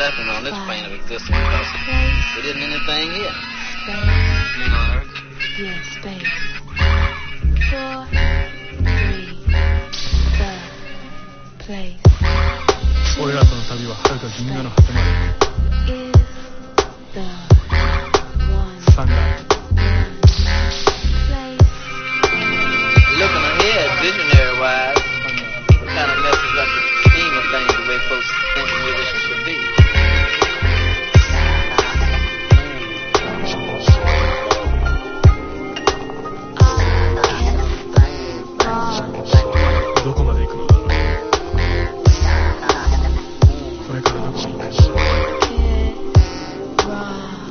laughing on this plane of existence because it isn't anything here. Space. On Earth? Yes, space. 4, 3, the place. 俺らとの旅は遥か銀河の果てまで。 Is the one サンダー。 place. Looking ahead, visionary-wise, it kind of messes up the scheme of things the way folks think musicians should be. どこまで行くの？これからどこに行くの？ Kid Rock.